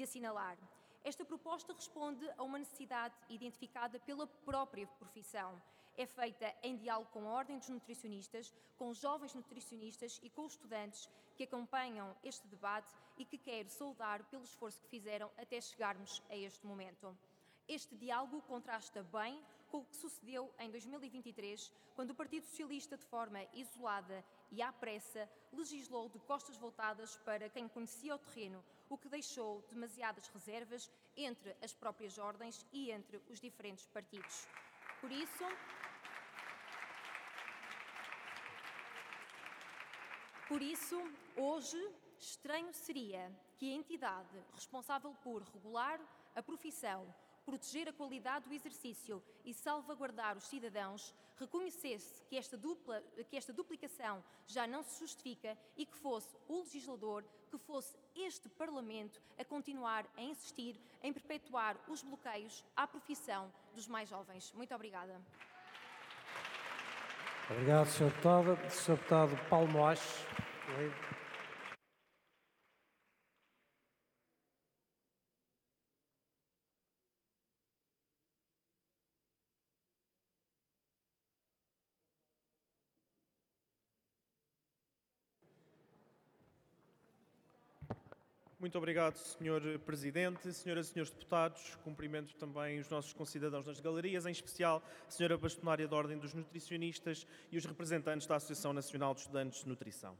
de assinalar. Esta proposta responde a uma necessidade identificada pela própria profissão. É feita em diálogo com a Ordem dos Nutricionistas, com os jovens nutricionistas e com os estudantes que acompanham este debate e que quero saudar pelo esforço que fizeram até chegarmos a este momento. Este diálogo contrasta bem com o que sucedeu em 2023, quando o Partido Socialista, de forma isolada e à pressa, legislou de costas voltadas para quem conhecia o terreno, o que deixou demasiadas reservas entre as próprias ordens e entre os diferentes partidos. Por isso, hoje, estranho seria que a entidade responsável por regular a profissão, proteger a qualidade do exercício e salvaguardar os cidadãos, reconhecesse que esta duplicação já não se justifica e que fosse o legislador, que fosse este Parlamento a continuar a insistir em perpetuar os bloqueios à profissão dos mais jovens. Muito obrigada. Obrigado, Sr. Deputado. Sr. Deputado Paulo Moaes. Muito obrigado, Sr. Presidente. Senhoras e Senhores Deputados, cumprimento também os nossos concidadãos nas galerias, em especial a Sra. Bastonária da Ordem dos Nutricionistas e os representantes da Associação Nacional de Estudantes de Nutrição.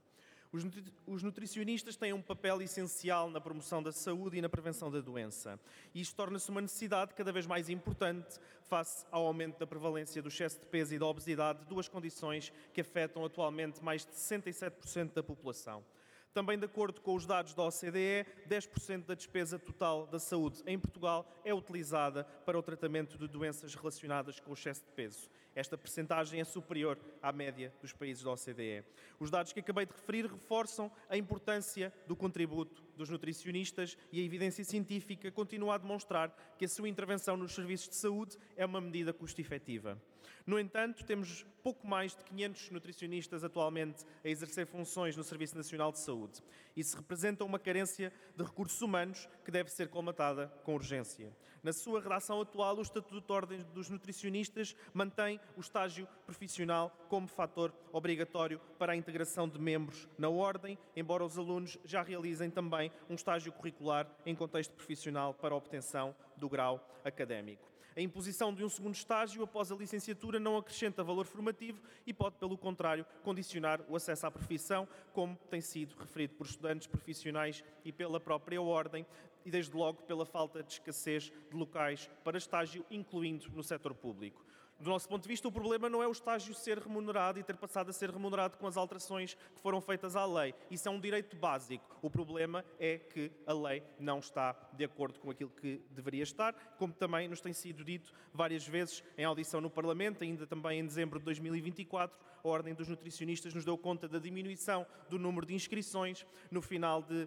Os nutricionistas têm um papel essencial na promoção da saúde e na prevenção da doença. E isto torna-se uma necessidade cada vez mais importante face ao aumento da prevalência do excesso de peso e da obesidade, duas condições que afetam atualmente mais de 67% da população. Também, de acordo com os dados da OCDE, 10% da despesa total da saúde em Portugal é utilizada para o tratamento de doenças relacionadas com o excesso de peso. Esta percentagem é superior à média dos países da OCDE. Os dados que acabei de referir reforçam a importância do contributo dos nutricionistas e a evidência científica continua a demonstrar que a sua intervenção nos serviços de saúde é uma medida custo-efetiva. No entanto, temos pouco mais de 500 nutricionistas atualmente a exercer funções no Serviço Nacional de Saúde. Isso representa uma carência de recursos humanos que deve ser colmatada com urgência. Na sua redação atual, o Estatuto da Ordem dos Nutricionistas mantém o estágio profissional como fator obrigatório para a integração de membros na Ordem, embora os alunos já realizem também um estágio curricular em contexto profissional para a obtenção do grau académico. A imposição de um segundo estágio após a licenciatura não acrescenta valor formativo e pode, pelo contrário, condicionar o acesso à profissão, como tem sido referido por estudantes profissionais e pela própria Ordem, e desde logo pela falta de escassez de locais para estágio, incluindo no setor público. Do nosso ponto de vista, o problema não é o estágio ser remunerado e ter passado a ser remunerado com as alterações que foram feitas à lei. Isso é um direito básico. O problema é que a lei não está de acordo com aquilo que deveria estar, como também nos tem sido dito várias vezes em audição no Parlamento, ainda também em dezembro de 2024, a Ordem dos Nutricionistas nos deu conta da diminuição do número de inscrições. No final de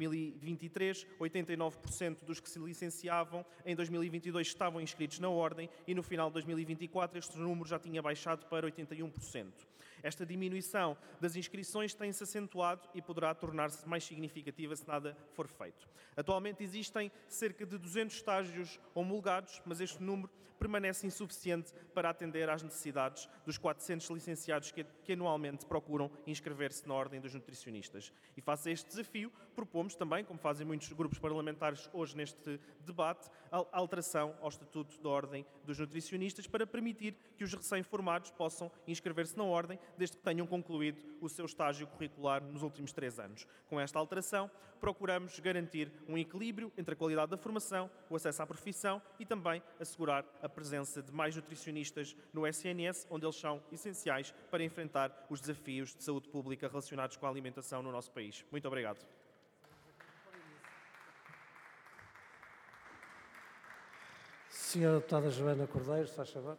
2023, 89% dos que se licenciavam em 2022 estavam inscritos na Ordem e no final de 2024 este número já tinha baixado para 81%. Esta diminuição das inscrições tem-se acentuado e poderá tornar-se mais significativa se nada for feito. Atualmente existem cerca de 200 estágios homologados, mas este número permanece insuficiente para atender às necessidades dos 400 licenciados que anualmente procuram inscrever-se na Ordem dos Nutricionistas. E face a este desafio, propomos também, como fazem muitos grupos parlamentares hoje neste debate, a alteração ao Estatuto da Ordem dos Nutricionistas para permitir que os recém-formados possam inscrever-se na Ordem, desde que tenham concluído o seu estágio curricular nos últimos 3 anos. Com esta alteração, procuramos garantir um equilíbrio entre a qualidade da formação, o acesso à profissão e também assegurar a presença de mais nutricionistas no SNS, onde eles são essenciais para enfrentar os desafios de saúde pública relacionados com a alimentação no nosso país. Muito obrigado. Senhora Deputada Joana Cordeiro, se faz favor.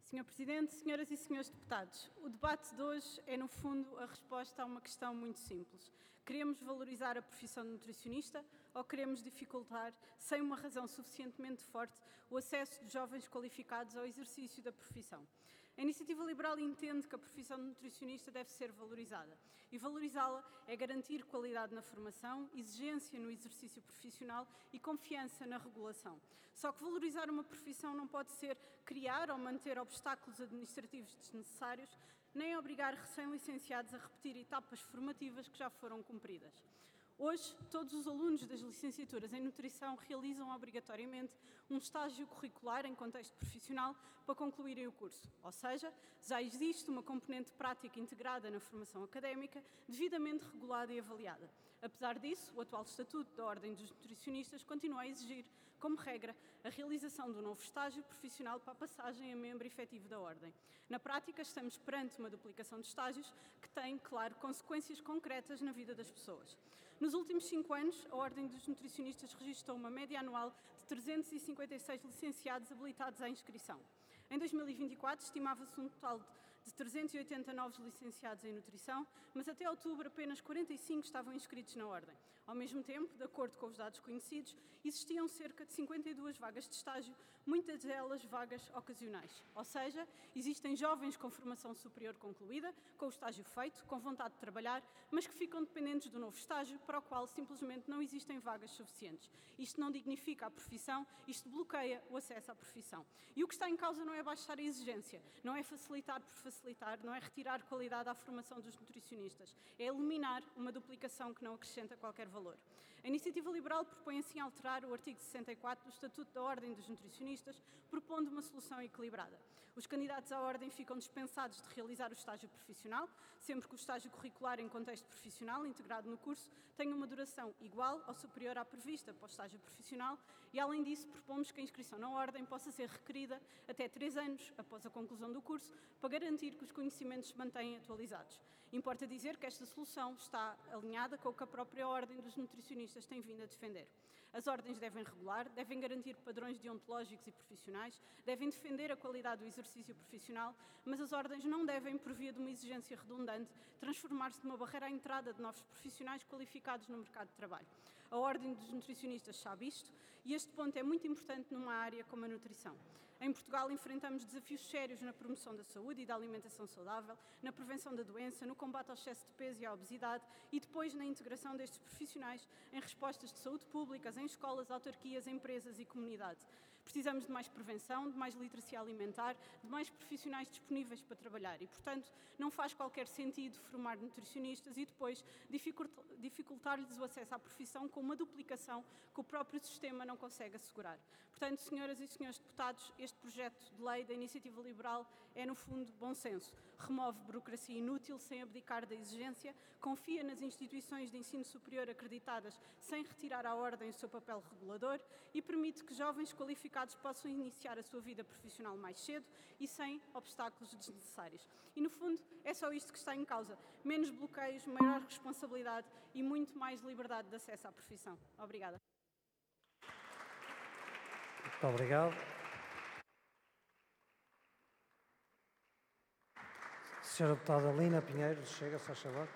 Sr. Presidente, senhoras e senhores deputados, o debate de hoje é, no fundo, a resposta a uma questão muito simples. Queremos valorizar a profissão de nutricionista ou queremos dificultar, sem uma razão suficientemente forte, o acesso de jovens qualificados ao exercício da profissão? A Iniciativa Liberal entende que a profissão de nutricionista deve ser valorizada. E valorizá-la é garantir qualidade na formação, exigência no exercício profissional e confiança na regulação. Só que valorizar uma profissão não pode ser criar ou manter obstáculos administrativos desnecessários, nem obrigar recém-licenciados a repetir etapas formativas que já foram cumpridas. Hoje, todos os alunos das licenciaturas em nutrição realizam obrigatoriamente um estágio curricular em contexto profissional para concluírem o curso. Ou seja, já existe uma componente prática integrada na formação académica, devidamente regulada e avaliada. Apesar disso, o atual Estatuto da Ordem dos Nutricionistas continua a exigir, como regra, a realização do novo estágio profissional para a passagem a membro efetivo da Ordem. Na prática, estamos perante uma duplicação de estágios que tem, claro, consequências concretas na vida das pessoas. Nos últimos 5 anos, a Ordem dos Nutricionistas registrou uma média anual de 356 licenciados habilitados à inscrição. Em 2024, estimava-se um total de 380 novos licenciados em nutrição, mas até outubro apenas 45 estavam inscritos na Ordem. Ao mesmo tempo, de acordo com os dados conhecidos, existiam cerca de 52 vagas de estágio, muitas delas vagas ocasionais. Ou seja, existem jovens com formação superior concluída, com o estágio feito, com vontade de trabalhar, mas que ficam dependentes do novo estágio, para o qual simplesmente não existem vagas suficientes. Isto não dignifica a profissão, isto bloqueia o acesso à profissão. E o que está em causa não é baixar a exigência, não é facilitar por facilitar, não é retirar qualidade à formação dos nutricionistas, é eliminar uma duplicação que não acrescenta qualquer valor. A Iniciativa Liberal propõe assim alterar o artigo 64 do Estatuto da Ordem dos Nutricionistas, propondo uma solução equilibrada. Os candidatos à Ordem ficam dispensados de realizar o estágio profissional, sempre que o estágio curricular em contexto profissional, integrado no curso, tenha uma duração igual ou superior à prevista para o estágio profissional e, além disso, propomos que a inscrição na Ordem possa ser requerida até 3 anos após a conclusão do curso, para garantir que os conhecimentos se mantêm atualizados. Importa dizer que esta solução está alinhada com o que a própria Ordem dos Nutricionistas tem vindo a defender. As ordens devem regular, devem garantir padrões deontológicos e profissionais, devem defender a qualidade do exercício profissional, mas as ordens não devem, por via de uma exigência redundante, transformar-se numa barreira à entrada de novos profissionais qualificados no mercado de trabalho. A Ordem dos Nutricionistas sabe isto e este ponto é muito importante numa área como a nutrição. Em Portugal, enfrentamos desafios sérios na promoção da saúde e da alimentação saudável, na prevenção da doença, no combate ao excesso de peso e à obesidade e depois na integração destes profissionais em respostas de saúde públicas, em escolas, autarquias, empresas e comunidade. Precisamos de mais prevenção, de mais literacia alimentar, de mais profissionais disponíveis para trabalhar e, portanto, não faz qualquer sentido formar nutricionistas e depois dificultar-lhes o acesso à profissão com uma duplicação que o próprio sistema não consegue assegurar. Portanto, senhoras e senhores deputados, este projeto de lei da Iniciativa Liberal é, no fundo, bom senso. Remove burocracia inútil sem abdicar da exigência, confia nas instituições de ensino superior acreditadas sem retirar à Ordem o seu papel regulador e permite que jovens qualificados possam iniciar a sua vida profissional mais cedo e sem obstáculos desnecessários. E, no fundo, é só isto que está em causa. Menos bloqueios, maior responsabilidade e muito mais liberdade de acesso à profissão. Obrigada. Muito obrigado. Senhora deputada Lina Pinheiro, chega, se faz favor.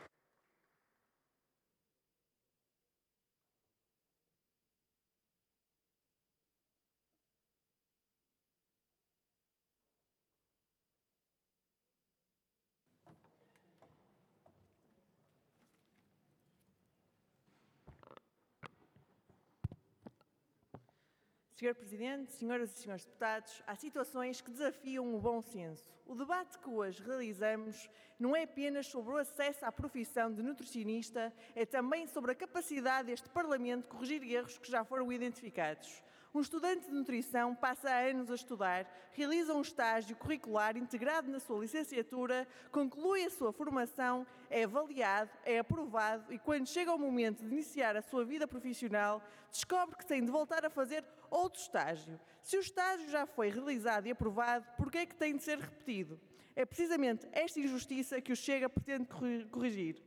Senhor Presidente, senhoras e senhores deputados, há situações que desafiam o bom senso. O debate que hoje realizamos não é apenas sobre o acesso à profissão de nutricionista, é também sobre a capacidade deste Parlamento de corrigir erros que já foram identificados. Um estudante de nutrição passa anos a estudar, realiza um estágio curricular integrado na sua licenciatura, conclui a sua formação, é avaliado, é aprovado e, quando chega o momento de iniciar a sua vida profissional, descobre que tem de voltar a fazer outro estágio. Se o estágio já foi realizado e aprovado, por que é que tem de ser repetido? É precisamente esta injustiça que o Chega pretende corrigir.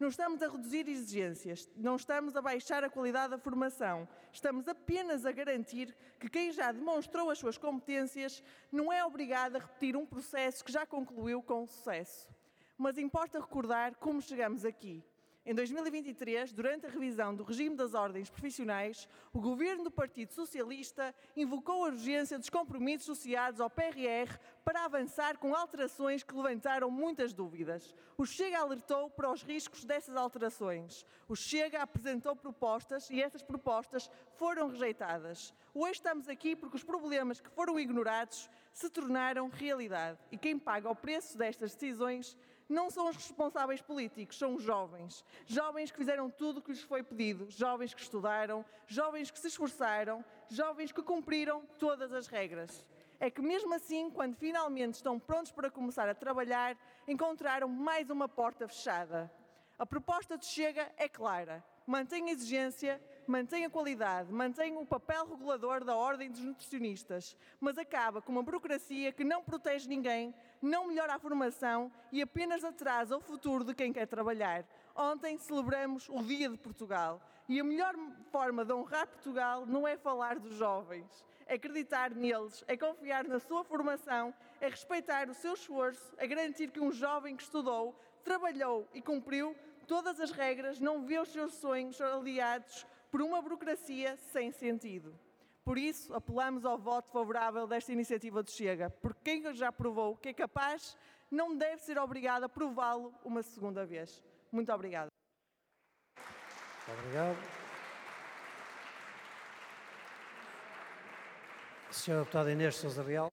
Não estamos a reduzir exigências, não estamos a baixar a qualidade da formação. Estamos apenas a garantir que quem já demonstrou as suas competências não é obrigado a repetir um processo que já concluiu com sucesso. Mas importa recordar como chegamos aqui. Em 2023, durante a revisão do regime das ordens profissionais, o governo do Partido Socialista invocou a urgência dos compromissos associados ao PRR para avançar com alterações que levantaram muitas dúvidas. O Chega alertou para os riscos dessas alterações. O Chega apresentou propostas e essas propostas foram rejeitadas. Hoje estamos aqui porque os problemas que foram ignorados se tornaram realidade. E quem paga o preço destas decisões não são os responsáveis políticos, são os jovens. Jovens que fizeram tudo o que lhes foi pedido, jovens que estudaram, jovens que se esforçaram, jovens que cumpriram todas as regras. É que mesmo assim, quando finalmente estão prontos para começar a trabalhar, encontraram mais uma porta fechada. A proposta de Chega é clara. Mantém a exigência, mantém a qualidade, mantém o papel regulador da Ordem dos Nutricionistas, mas acaba com uma burocracia que não protege ninguém, não melhora a formação e apenas atrasa o futuro de quem quer trabalhar. Ontem celebramos o Dia de Portugal e a melhor forma de honrar Portugal não é falar dos jovens, é acreditar neles, é confiar na sua formação, é respeitar o seu esforço, é garantir que um jovem que estudou, trabalhou e cumpriu todas as regras não vê os seus sonhos aliados por uma burocracia sem sentido. Por isso, apelamos ao voto favorável desta iniciativa do Chega, porque quem já provou que é capaz não deve ser obrigado a prová-lo uma segunda vez. Muito obrigada. Obrigado. Senhora Deputada Inês Sousa Real.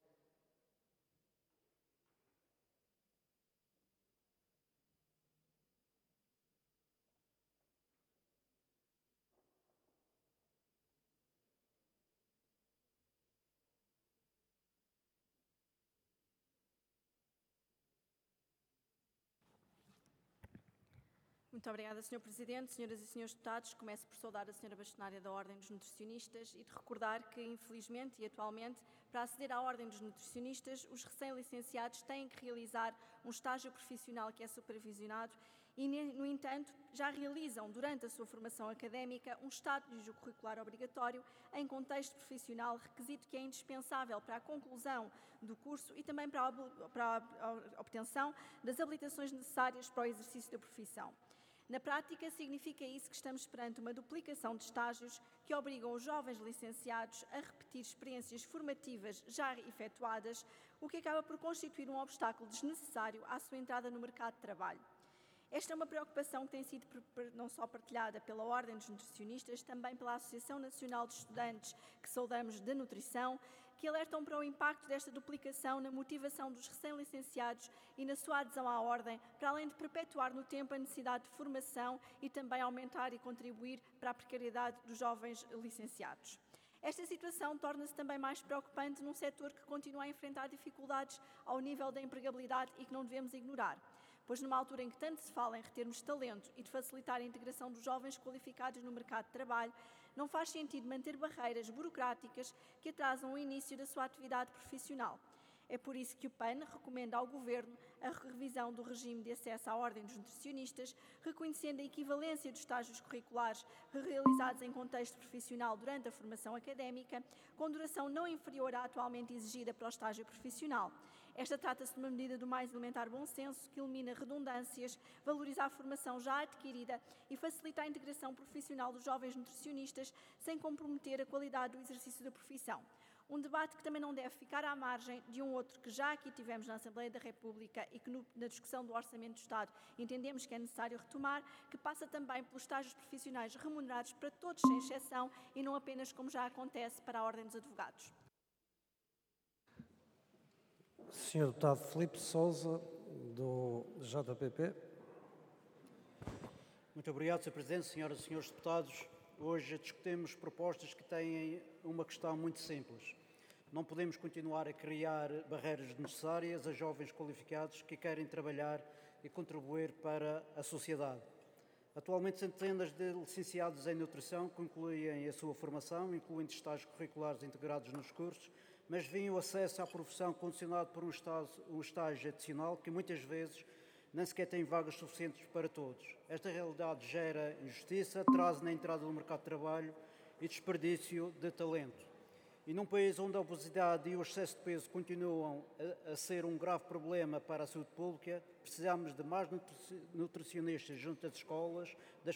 Muito obrigada, Sr. Presidente. Senhoras e senhores deputados, começo por saudar a Sra. Bastonária da Ordem dos Nutricionistas e de recordar que, infelizmente e atualmente, para aceder à Ordem dos Nutricionistas, os recém-licenciados têm que realizar um estágio profissional que é supervisionado e, no entanto, já realizam, durante a sua formação académica, um estágio curricular obrigatório em contexto profissional, requisito que é indispensável para a conclusão do curso e também para a obtenção das habilitações necessárias para o exercício da profissão. Na prática, significa isso que estamos perante uma duplicação de estágios que obrigam os jovens licenciados a repetir experiências formativas já efetuadas, o que acaba por constituir um obstáculo desnecessário à sua entrada no mercado de trabalho. Esta é uma preocupação que tem sido não só partilhada pela Ordem dos Nutricionistas, também pela Associação Nacional de Estudantes, que saudamos de Nutrição, que alertam para o impacto desta duplicação na motivação dos recém-licenciados e na sua adesão à Ordem, para além de perpetuar no tempo a necessidade de formação e também aumentar e contribuir para a precariedade dos jovens licenciados. Esta situação torna-se também mais preocupante num setor que continua a enfrentar dificuldades ao nível da empregabilidade e que não devemos ignorar, pois numa altura em que tanto se fala em retermos talento e de facilitar a integração dos jovens qualificados no mercado de trabalho, não faz sentido manter barreiras burocráticas que atrasam o início da sua atividade profissional. É por isso que o PAN recomenda ao Governo a revisão do regime de acesso à Ordem dos Nutricionistas, reconhecendo a equivalência dos estágios curriculares realizados em contexto profissional durante a formação académica, com duração não inferior à atualmente exigida para o estágio profissional. Esta trata-se de uma medida do mais elementar bom senso que elimina redundâncias, valoriza a formação já adquirida e facilita a integração profissional dos jovens nutricionistas sem comprometer a qualidade do exercício da profissão. Um debate que também não deve ficar à margem de um outro que já aqui tivemos na Assembleia da República e que na discussão do Orçamento do Estado entendemos que é necessário retomar, que passa também pelos estágios profissionais remunerados para todos sem exceção e não apenas como já acontece para a Ordem dos Advogados. Sr. Deputado Filipe Sousa, do JPP. Muito obrigado, Sr. Presidente, senhoras e senhores deputados. Hoje discutimos propostas que têm uma questão muito simples. Não podemos continuar a criar barreiras desnecessárias a jovens qualificados que querem trabalhar e contribuir para a sociedade. Atualmente, centenas de licenciados em nutrição concluem a sua formação, incluindo estágios curriculares integrados nos cursos, mas veem o acesso à profissão condicionado por um estágio adicional que muitas vezes nem sequer têm vagas suficientes para todos. Esta realidade gera injustiça, atraso na entrada no mercado de trabalho e desperdício de talento. E num país onde a obesidade e o excesso de peso continuam a ser um grave problema para a saúde pública, precisamos de mais nutricionistas junto às escolas, das